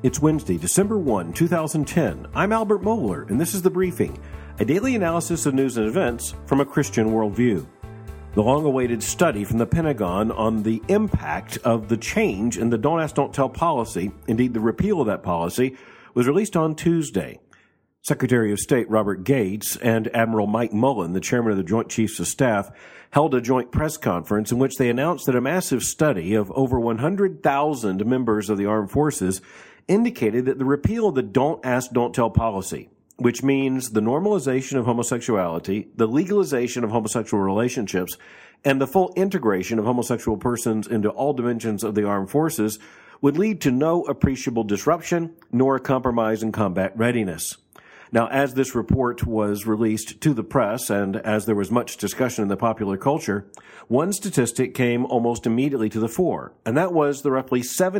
It's Wednesday, December 1, 2010. I'm Albert Mohler, and this is The Briefing, a daily analysis of news and events from a Christian worldview. The long-awaited study from the Pentagon on the impact of the change in the Don't Ask, Don't Tell policy, indeed the repeal of that policy, was released on Tuesday. Secretary of State Robert Gates and Admiral Mike Mullen, the chairman of the Joint Chiefs of Staff, held a joint press conference in which they announced that a massive study of over 100,000 members of the armed forces indicated that the repeal of the Don't Ask, Don't Tell policy, which means the normalization of homosexuality, the legalization of homosexual relationships, and the full integration of homosexual persons into all dimensions of the armed forces, would lead to no appreciable disruption nor a compromise in combat readiness. Now, as this report was released to the press and as there was much discussion in the popular culture, one statistic came almost immediately to the fore, and that was the roughly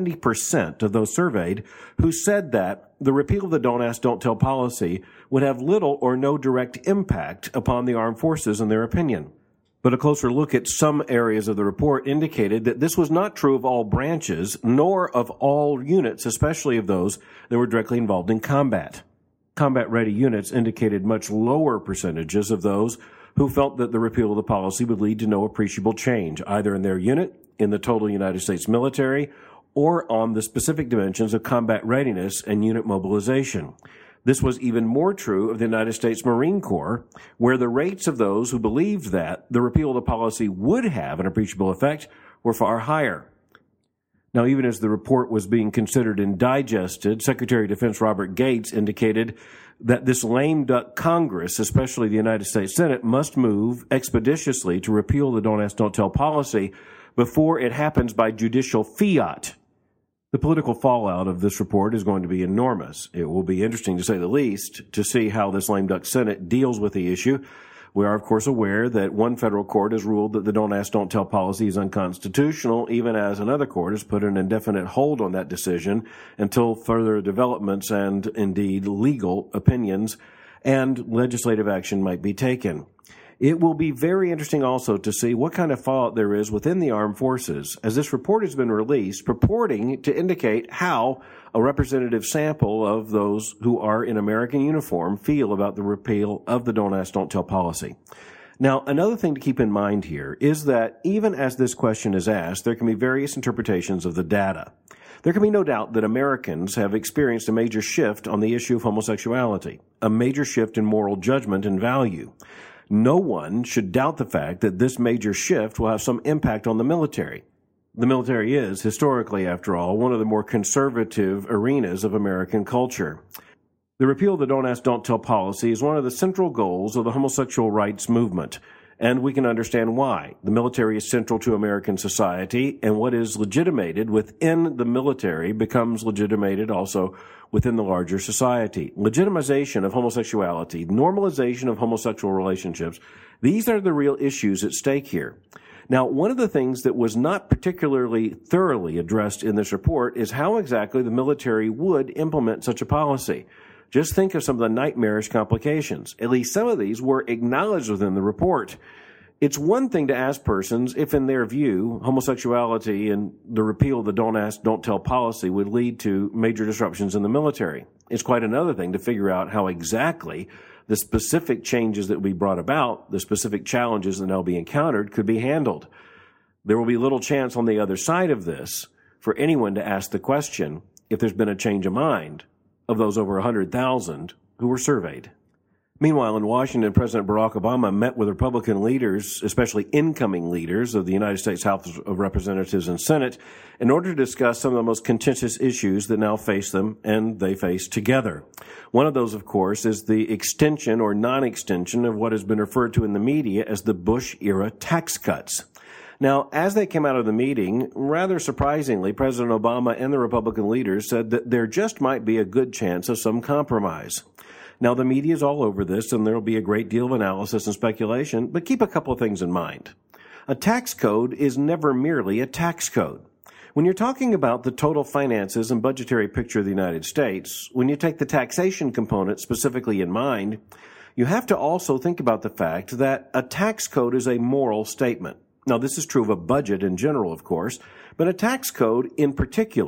70% of those surveyed who said that the repeal of the Don't Ask, Don't Tell policy would have little or no direct impact upon the armed forces in their opinion. But a closer look at some areas of the report indicated that this was not true of all branches, nor of all units, especially of those that were directly involved in combat. Combat-ready units indicated much lower percentages of those who felt that the repeal of the policy would lead to no appreciable change, either in their unit, in the total United States military, or on the specific dimensions of combat readiness and unit mobilization. This was even more true of the United States Marine Corps, where the rates of those who believed that the repeal of the policy would have an appreciable effect were far higher. Now, even as the report was being considered and digested, Secretary of Defense Robert Gates indicated that this lame duck Congress, especially the United States Senate, must move expeditiously to repeal the Don't Ask, Don't Tell policy before it happens by judicial fiat. The political fallout of this report is going to be enormous. It will be interesting, to say the least, to see how this lame duck Senate deals with the issue. We are, of course, aware that one federal court has ruled that the Don't Ask, Don't Tell policy is unconstitutional, even as another court has put an indefinite hold on that decision until further developments and, indeed, legal opinions and legislative action might be taken. It will be very interesting also to see what kind of fallout there is within the armed forces, as this report has been released purporting to indicate how a representative sample of those who are in American uniform feel about the repeal of the Don't Ask, Don't Tell policy. Now, another thing to keep in mind here is that even as this question is asked, there can be various interpretations of the data. There can be no doubt that Americans have experienced a major shift on the issue of homosexuality, a major shift in moral judgment and value. No one should doubt the fact that this major shift will have some impact on the military. The military is, historically, after all, one of the more conservative arenas of American culture. The repeal of the Don't Ask, Don't Tell policy is one of the central goals of the homosexual rights movement, and we can understand why. The military is central to American society, and what is legitimated within the military becomes legitimated also within the larger society. Legitimization of homosexuality, normalization of homosexual relationships, these are the real issues at stake here. Now, one of the things that was not particularly thoroughly addressed in this report is how exactly the military would implement such a policy. Just think of some of the nightmarish complications. At least some of these were acknowledged within the report. It's one thing to ask persons if, in their view, homosexuality and the repeal of the Don't Ask, Don't Tell policy would lead to major disruptions in the military. It's quite another thing to figure out how exactly the specific changes that will be brought about, the specific challenges that will be encountered, could be handled. There will be little chance on the other side of this for anyone to ask the question if there's been a change of mind of those over 100,000 who were surveyed. Meanwhile, in Washington, President Barack Obama met with Republican leaders, especially incoming leaders of the United States House of Representatives and Senate, in order to discuss some of the most contentious issues that now face them and they face together. One of those, of course, is the extension or non-extension of what has been referred to in the media as the Bush-era tax cuts. Now, as they came out of the meeting, rather surprisingly, President Obama and the Republican leaders said that there just might be a good chance of some compromise. Now, the media is all over this, and there will be a great deal of analysis and speculation, but keep a couple of things in mind. A tax code is never merely a tax code. When you're talking about the total finances and budgetary picture of the United States, when you take the taxation component specifically in mind, you have to also think about the fact that a tax code is a moral statement. Now, this is true of a budget in general, of course, but a tax code in particular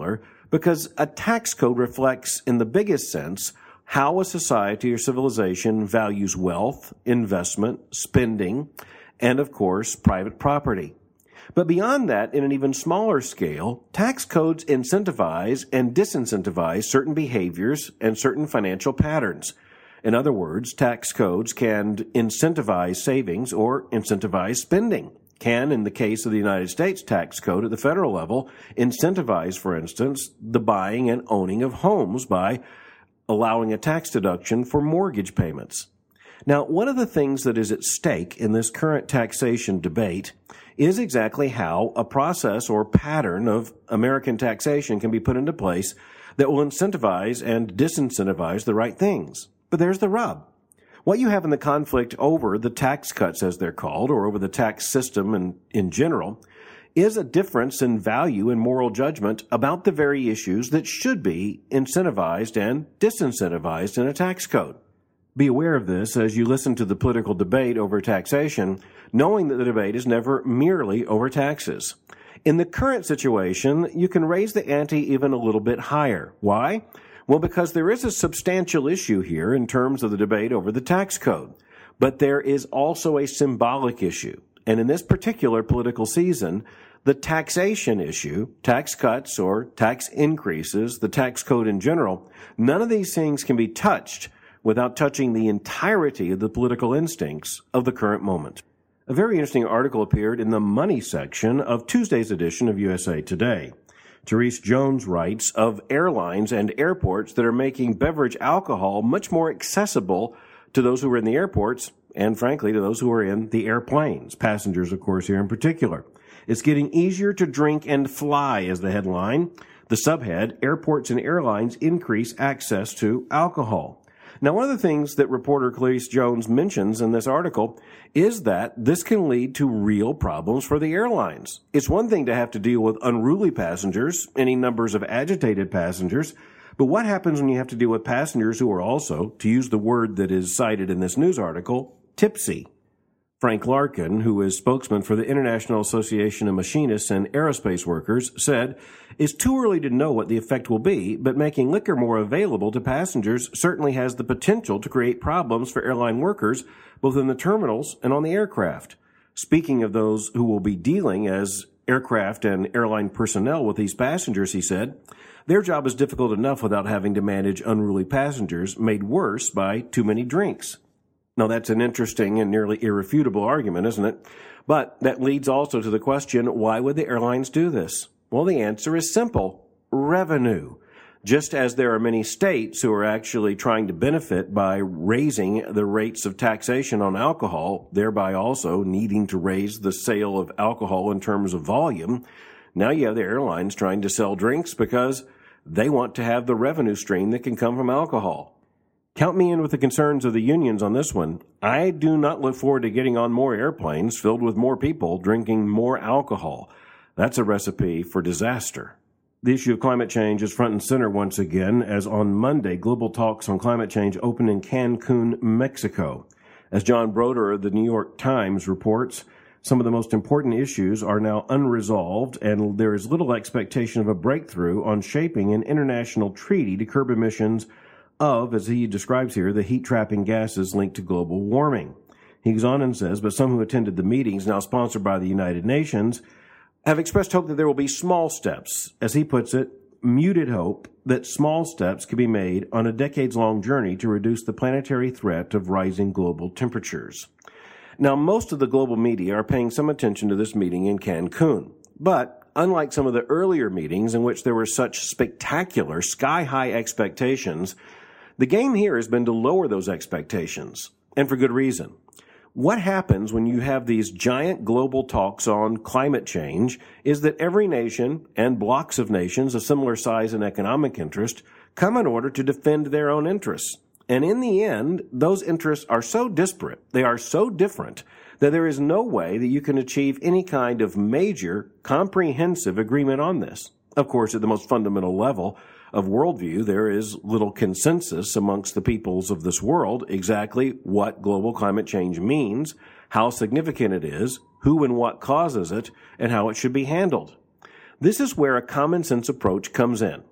because a tax code reflects, in the biggest sense, how a society or civilization values wealth, investment, spending, and, of course, private property. But beyond that, in an even smaller scale, tax codes incentivize and disincentivize certain behaviors and certain financial patterns. In other words, tax codes can incentivize savings or incentivize spending. Can, in the case of the United States tax code at the federal level, incentivize, for instance, the buying and owning of homes by allowing a tax deduction for mortgage payments. Now, one of the things that is at stake in this current taxation debate is exactly how a process or pattern of American taxation can be put into place that will incentivize and disincentivize the right things. But there's the rub. What you have in the conflict over the tax cuts, as they're called, or over the tax system in general, is a difference in value and moral judgment about the very issues that should be incentivized and disincentivized in a tax code. Be aware of this as you listen to the political debate over taxation, knowing that the debate is never merely over taxes. In the current situation, you can raise the ante even a little bit higher. Why? Well, because there is a substantial issue here in terms of the debate over the tax code. But there is also a symbolic issue. And in this particular political season, the taxation issue, tax cuts or tax increases, the tax code in general, none of these things can be touched without touching the entirety of the political instincts of the current moment. A very interesting article appeared in the Money section of Tuesday's edition of USA Today. Therese Jones writes of airlines and airports that are making beverage alcohol much more accessible to those who are in the airports and, frankly, to those who are in the airplanes, passengers, of course, here in particular. It's getting easier to drink and fly is the headline. The subhead, airports and airlines increase access to alcohol. Now, one of the things that reporter Therese Jones mentions in this article is that this can lead to real problems for the airlines. It's one thing to have to deal with unruly passengers, any numbers of agitated passengers, but what happens when you have to deal with passengers who are also, to use the word that is cited in this news article, tipsy? Frank Larkin, who is spokesman for the International Association of Machinists and Aerospace Workers, said, "It's too early to know what the effect will be, but making liquor more available to passengers certainly has the potential to create problems for airline workers, both in the terminals and on the aircraft." Speaking of those who will be dealing as aircraft and airline personnel with these passengers, he said, "Their job is difficult enough without having to manage unruly passengers, made worse by too many drinks." Now, that's an interesting and nearly irrefutable argument, isn't it? But that leads also to the question, why would the airlines do this? Well, the answer is simple: revenue. Just as there are many states who are actually trying to benefit by raising the rates of taxation on alcohol, thereby also needing to raise the sale of alcohol in terms of volume, now you have the airlines trying to sell drinks because they want to have the revenue stream that can come from alcohol. Count me in with the concerns of the unions on this one. I do not look forward to getting on more airplanes filled with more people drinking more alcohol. That's a recipe for disaster. The issue of climate change is front and center once again, as on Monday, global talks on climate change open in Cancun, Mexico. As John Broder of the New York Times reports, some of the most important issues are now unresolved, and there is little expectation of a breakthrough on shaping an international treaty to curb emissions of, as he describes here, the heat-trapping gases linked to global warming. He goes on and says, but some who attended the meetings, now sponsored by the United Nations, have expressed hope that there will be small steps, as he puts it, muted hope that small steps can be made on a decades-long journey to reduce the planetary threat of rising global temperatures. Now, most of the global media are paying some attention to this meeting in Cancun, but unlike some of the earlier meetings in which there were such spectacular, sky-high expectations, the game here has been to lower those expectations, and for good reason. What happens when you have these giant global talks on climate change is that every nation and blocks of nations of similar size and economic interest come in order to defend their own interests. And in the end, those interests are so disparate, they are so different, that there is no way that you can achieve any kind of major, comprehensive agreement on this. Of course, at the most fundamental level of worldview, there is little consensus amongst the peoples of this world exactly what global climate change means, how significant it is, who and what causes it, and how it should be handled. This is where a common sense approach comes in.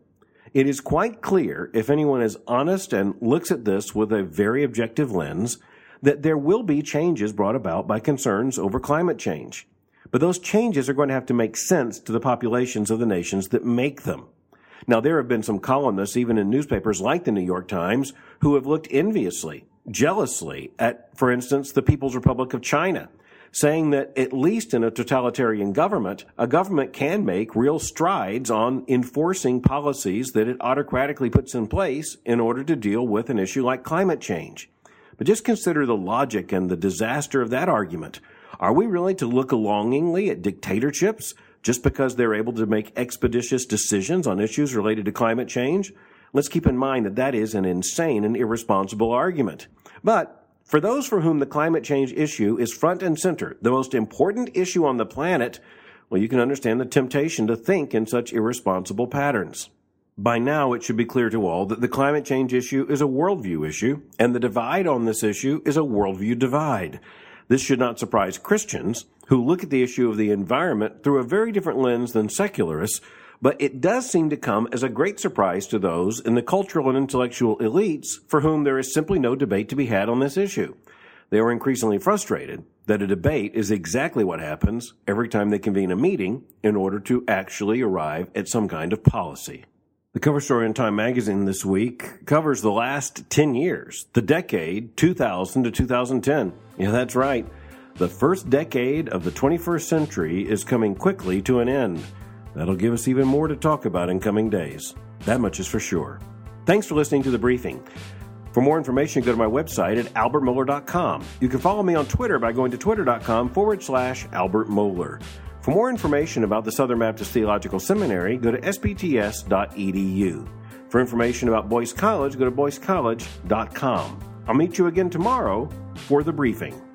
It is quite clear, if anyone is honest and looks at this with a very objective lens, that there will be changes brought about by concerns over climate change. But those changes are going to have to make sense to the populations of the nations that make them. Now, there have been some columnists, even in newspapers like the New York Times, who have looked enviously, jealously at, for instance, the People's Republic of China, saying that at least in a totalitarian government, a government can make real strides on enforcing policies that it autocratically puts in place in order to deal with an issue like climate change. But just consider the logic and the disaster of that argument. Are we really to look longingly at dictatorships just because they're able to make expeditious decisions on issues related to climate change? Let's keep in mind that that is an insane and irresponsible argument. But for those for whom the climate change issue is front and center, the most important issue on the planet, well, you can understand the temptation to think in such irresponsible patterns. By now, it should be clear to all that the climate change issue is a worldview issue, and the divide on this issue is a worldview divide. This should not surprise Christians, who look at the issue of the environment through a very different lens than secularists, but it does seem to come as a great surprise to those in the cultural and intellectual elites for whom there is simply no debate to be had on this issue. They are increasingly frustrated that a debate is exactly what happens every time they convene a meeting in order to actually arrive at some kind of policy. The cover story in Time magazine this week covers the last 10 years, the decade 2000 to 2010. Yeah, that's right. The first decade of the 21st century is coming quickly to an end. That'll give us even more to talk about in coming days. That much is for sure. Thanks for listening to The Briefing. For more information, go to my website at albertmohler.com. You can follow me on Twitter by going to twitter.com/Albert Mohler. For more information about the Southern Baptist Theological Seminary, go to spts.edu. For information about Boyce College, go to boycecollege.com. I'll meet you again tomorrow for The Briefing.